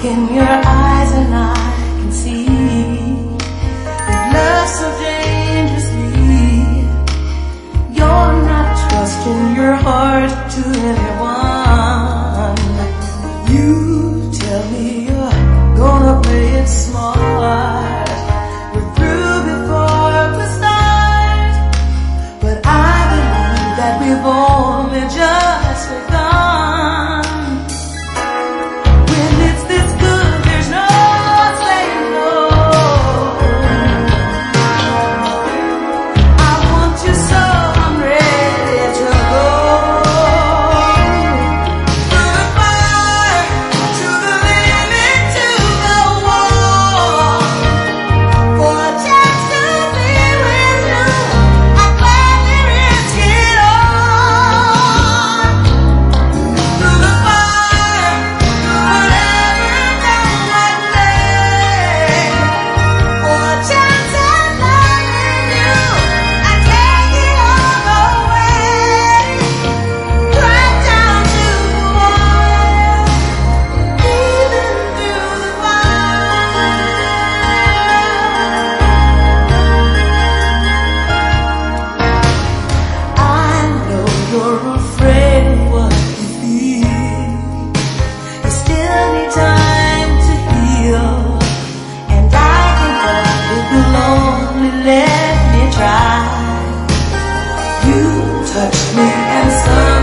in your eyes and I can see you love so dangerously. You're not trusting your heart to anyone. You tell me you're gonna play it smart. We're through before we start, but I believe that we've only just begun. You're afraid of what you feel. You still need time to heal, and I can help if you'll only let me try. You touched me and some